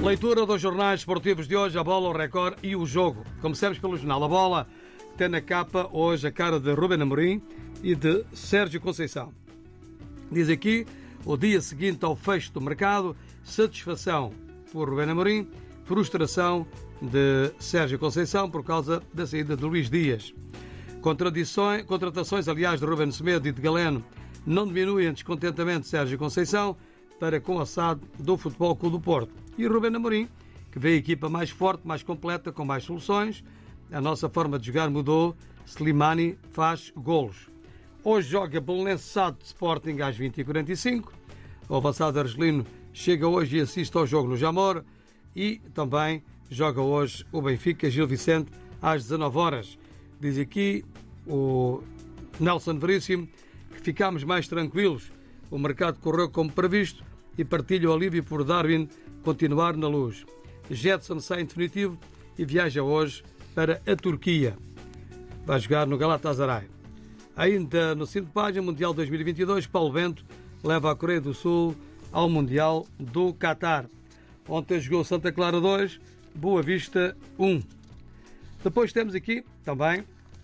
Leitura dos jornais esportivos de hoje, a bola, o Record e o jogo. Comecemos pelo jornal A Bola, que tem na capa hoje a cara de Rubén Amorim e de Sérgio Conceição. Diz aqui, o dia seguinte ao fecho do mercado, satisfação por Rubén Amorim, frustração de Sérgio Conceição por causa da saída de Luís Dias. Contratações, aliás, de Ruben Semedo e de Galeno não diminuem o descontentamento de Sérgio Conceição para com a SAD do Futebol Clube do Porto. E Rubén Amorim, que vê a equipa mais forte, mais completa, com mais soluções. A nossa forma de jogar mudou. Slimani faz golos. Hoje joga Belenenses SAD Sporting às 20h45. O avançado argelino chega hoje e assiste ao jogo no Jamor. E também joga hoje o Benfica Gil Vicente às 19h. Diz aqui o Nelson Veríssimo que ficámos mais tranquilos. O mercado correu como previsto e partilha o alívio por Darwin continuar na luz. Jetson sai em definitivo e viaja hoje para a Turquia. Vai jogar no Galatasaray. Ainda no fim de página, Mundial 2022, Paulo Bento leva a Coreia do Sul ao Mundial do Qatar. Ontem jogou Santa Clara 2, Boa Vista 1. Depois temos aqui também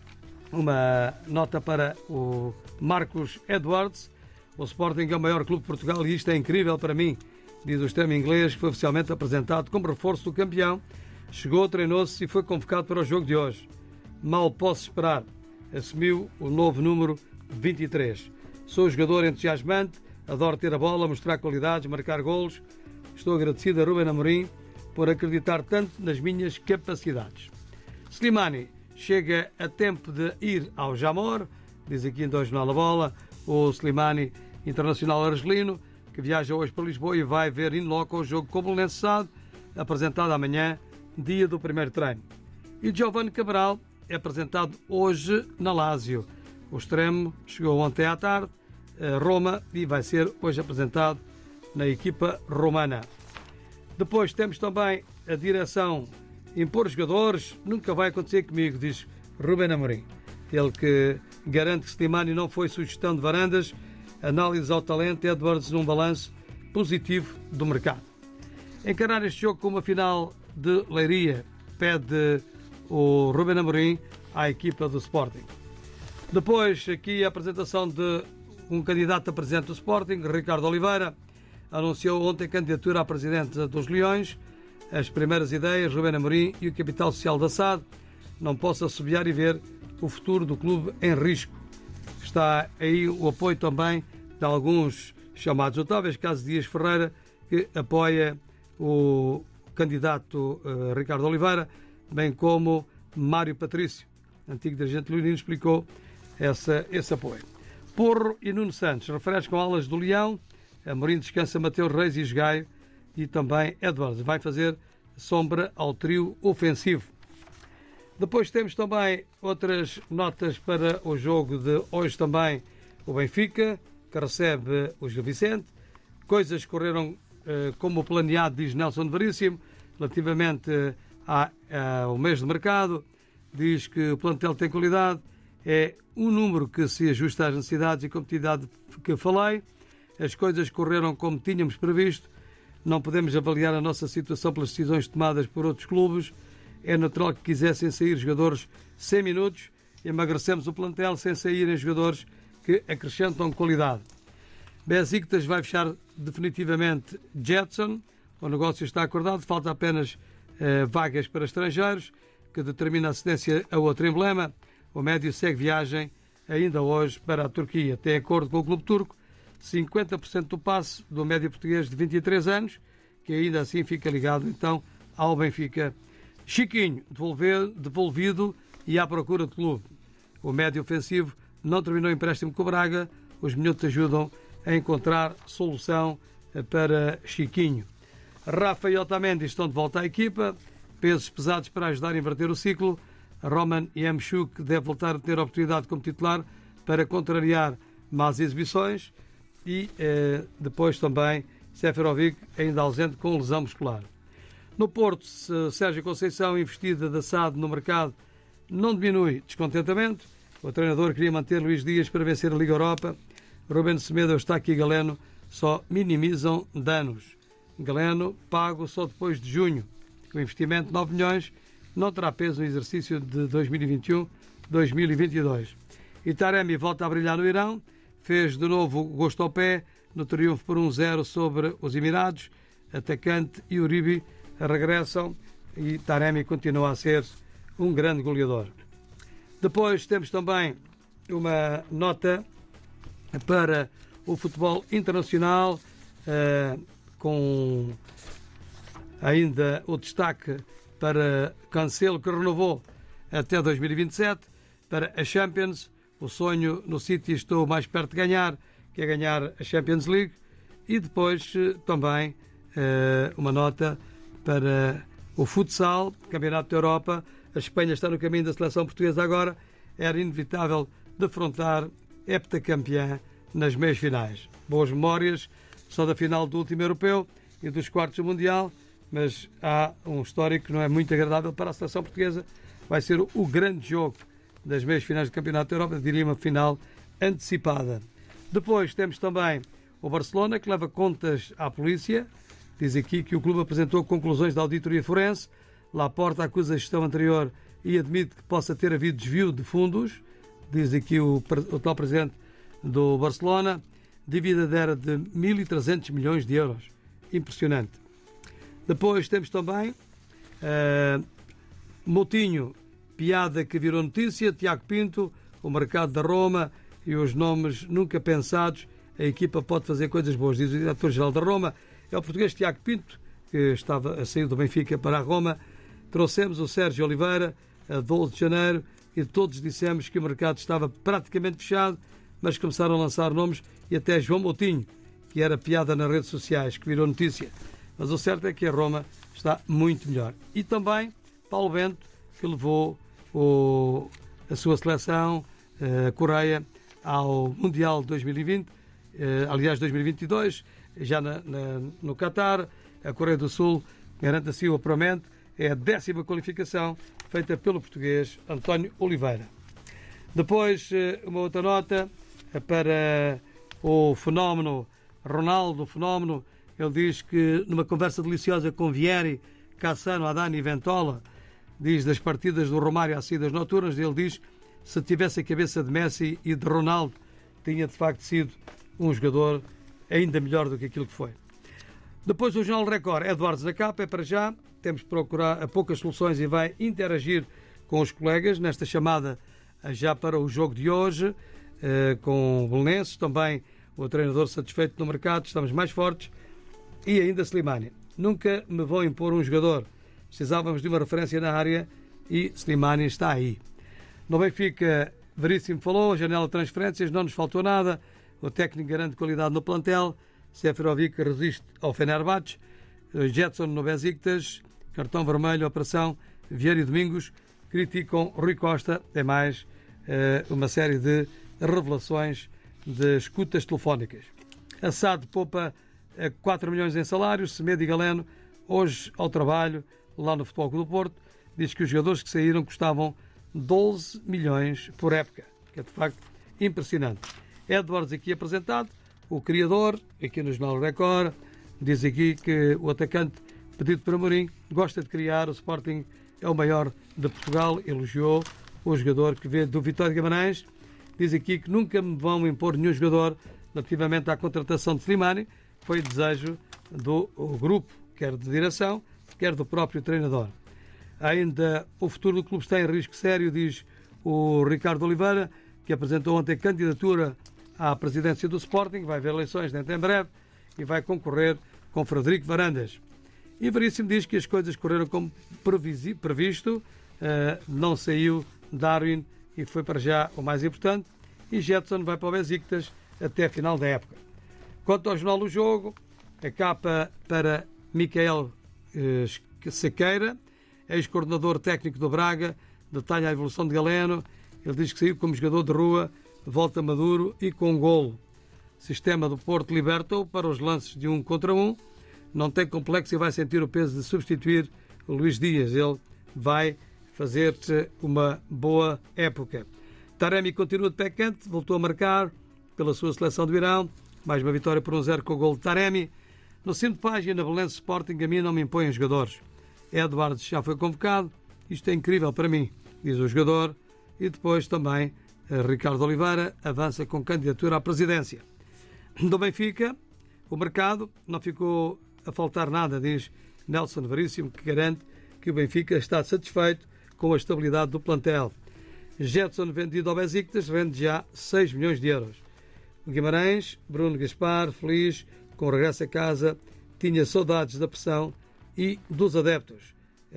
uma nota para o Marcos Edwards. O Sporting é o maior clube de Portugal e isto é incrível para mim, diz o extremo inglês, que foi oficialmente apresentado como reforço do campeão. Chegou, treinou-se e foi convocado para o jogo de hoje. Mal posso esperar. Assumiu o novo número 23. Sou jogador entusiasmante, adoro ter a bola, mostrar qualidades, marcar golos. Estou agradecido a Rubén Amorim por acreditar tanto nas minhas capacidades. Slimani chega a tempo de ir ao Jamor, diz aqui em Jornal da Bola, o Slimani, internacional argelino, que viaja hoje para Lisboa e vai ver in loco o jogo com o Belenenses SAD, apresentado amanhã, dia do primeiro treino. E Giovanni Cabral é apresentado hoje na Lazio. O extremo chegou ontem à tarde a Roma e vai ser hoje apresentado na equipa romana. Depois temos também a direção impor jogadores. Nunca vai acontecer comigo, diz Rubén Amorim. Ele que garante que Slimani não foi sugestão de Varandas. Análise ao talento, Edwards num balanço positivo do mercado. Encarar este jogo com uma final de Leiria pede o Rubén Amorim à equipa do Sporting. Depois aqui a apresentação de um candidato a presidente do Sporting, Ricardo Oliveira, anunciou ontem a candidatura à presidente dos Leões. As primeiras ideias, Rubén Amorim e o capital social da SAD. Não posso assobiar e ver o futuro do clube em risco. Está aí o apoio também de alguns chamados notáveis, caso Dias Ferreira, que apoia o candidato Ricardo Oliveira, bem como Mário Patrício, antigo dirigente leonino, explicou esse apoio. Porro e Nuno Santos refrescam alas do Leão. Amorim descansa Mateus Reis e Gaio e também Edwards. Vai fazer sombra ao trio ofensivo. Depois temos também outras notas para o jogo de hoje também. O Benfica, que recebe o Gil Vicente. Coisas correram como planeado, diz Nelson Veríssimo, relativamente ao mês de mercado. Diz que o plantel tem qualidade. É um número que se ajusta às necessidades e competitividade que falei. As coisas correram como tínhamos previsto. Não podemos avaliar a nossa situação pelas decisões tomadas por outros clubes. É natural que quisessem sair jogadores 100 minutos. Emagrecemos o plantel sem saírem jogadores que acrescentam qualidade. Besiktas vai fechar definitivamente Jetson. O negócio está acordado. Falta apenas vagas para estrangeiros, que determina a cedência a outro emblema. O médio segue viagem ainda hoje para a Turquia. Tem acordo com o clube turco. 50% do passe do médio português de 23 anos, que ainda assim fica ligado então ao Benfica. Chiquinho, devolvido e à procura de clube. O médio ofensivo não terminou o empréstimo com o Braga. Os minutos ajudam a encontrar solução para Chiquinho. Rafa e Otamendi estão de volta à equipa. Pesos pesados para ajudar a inverter o ciclo. Roman Yamchuk deve voltar a ter a oportunidade como titular para contrariar más exibições. E depois também Seferovic ainda ausente com lesão muscular. No Porto, Sérgio Conceição, investida da SAD no mercado, não diminui descontentamento. O treinador queria manter Luís Dias para vencer a Liga Europa. Rubén Semedo, Eustáquio e Galeno só minimizam danos. Galeno pago só depois de junho. O investimento de 9 milhões não terá peso no exercício de 2021-2022. E Taremi volta a brilhar no Irão, fez de novo gosto ao pé no triunfo por 1-0 sobre os Emirados. Atacante e Uribe regressam e Taremi continua a ser um grande goleador. Depois temos também uma nota para o futebol internacional, com ainda o destaque para Cancelo, que renovou até 2027, para a Champions. O sonho no City estou mais perto de ganhar, que é ganhar a Champions League. E depois também uma nota para o futsal, Campeonato da Europa. A Espanha está no caminho da seleção portuguesa agora. Era inevitável defrontar heptacampeã nas meias finais. Boas memórias só da final do último europeu e dos quartos do Mundial, mas há um histórico que não é muito agradável para a seleção portuguesa. Vai ser o grande jogo das meias finais do Campeonato da Europa, diria uma final antecipada. Depois temos também o Barcelona, que leva contas à polícia. Diz aqui que o clube apresentou conclusões da auditoria forense. Laporta acusa a gestão anterior e admite que possa ter havido desvio de fundos. Diz aqui o atual presidente do Barcelona. Dívida era de 1.300 milhões de euros. Impressionante. Depois temos também Moutinho, piada que virou notícia. Tiago Pinto, o mercado da Roma e os nomes nunca pensados. A equipa pode fazer coisas boas, diz o diretor-geral da Roma. É o português Tiago Pinto, que estava a sair do Benfica para a Roma. Trouxemos o Sérgio Oliveira a 12 de janeiro e todos dissemos que o mercado estava praticamente fechado, mas começaram a lançar nomes e até João Moutinho, que era piada nas redes sociais, que virou notícia. Mas o certo é que a Roma está muito melhor. E também Paulo Bento, que levou a sua seleção, a Coreia, ao Mundial 2020, aliás 2022, já no Qatar. A Coreia do Sul garante assim o apuramento. É a 10ª qualificação feita pelo português António Oliveira. Depois, uma outra nota para o fenómeno Ronaldo. Fenómeno, ele diz que numa conversa deliciosa com Vieri, Cassano, Adani e Ventola, diz das partidas do Romário às saídas noturnas, ele diz que se tivesse a cabeça de Messi e de Ronaldo, tinha de facto sido um jogador ainda melhor do que aquilo que foi. Depois o Jornal Record, Eduardo da Capa, é para já. Temos de procurar poucas soluções e vai interagir com os colegas nesta chamada já para o jogo de hoje, com o Belenenses, também o treinador satisfeito no mercado, estamos mais fortes, e ainda Slimani. Nunca me vou impor um jogador. Precisávamos de uma referência na área e Slimani está aí. No Benfica, Veríssimo falou, a janela de transferências, não nos faltou nada, o técnico garante qualidade no plantel, Seferovic resiste ao Fenerbahçe, Jetson no Besiktas, cartão vermelho, operação Vieira e Domingos, criticam Rui Costa, é mais uma série de revelações de escutas telefónicas. Assad poupa 4 milhões em salários, Semedo e Galeno, hoje ao trabalho, lá no Futebol Clube do Porto, diz que os jogadores que saíram custavam 12 milhões por época, que é de facto impressionante. Edwards aqui apresentado, o criador, aqui no Jornal Record, diz aqui que o atacante pedido por Amorim gosta de criar, o Sporting é o maior de Portugal, elogiou o jogador que vê do Vitória de Guimarães, diz aqui que nunca me vão impor nenhum jogador relativamente à contratação de Slimani, foi desejo do grupo, quer de direção, quer do próprio treinador. Ainda o futuro do clube está em risco sério, diz o Ricardo Oliveira, que apresentou ontem candidatura à presidência do Sporting, vai haver eleições dentro em breve e vai concorrer com Frederico Varandas. E Veríssimo diz que as coisas correram como previsto, não saiu Darwin e foi para já o mais importante, e Jetson vai para o Besiktas até a final da época. Quanto ao Jornal do Jogo, a capa para Micael Sequeira, ex-coordenador técnico do Braga, detalha a evolução de Galeno, ele diz que saiu como jogador de rua, volta maduro e com golo. Sistema do Porto liberta-o para os lances de 1 contra 1, não tem complexo e vai sentir o peso de substituir o Luís Dias, ele vai fazer-se uma boa época. Taremi continua de pé quente, voltou a marcar pela sua seleção do Irão, mais uma vitória por 1-0 com o gol de Taremi. No centro de página, Belenenses Sporting, a mim não me impõem jogadores. Eduardo já foi convocado, isto é incrível para mim, diz o jogador. E depois também Ricardo Oliveira avança com candidatura à presidência. Do Benfica, o mercado não ficou a faltar nada, diz Nelson Veríssimo, que garante que o Benfica está satisfeito com a estabilidade do plantel. Jetson, vendido ao Besiktas, rende já 6 milhões de euros. O Guimarães, Bruno Gaspar, feliz com o regresso a casa, tinha saudades da pressão e dos adeptos.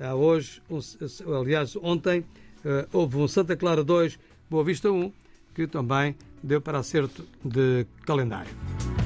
Ontem, houve um Santa Clara 2, Boa Vista 1, que também deu para acerto de calendário.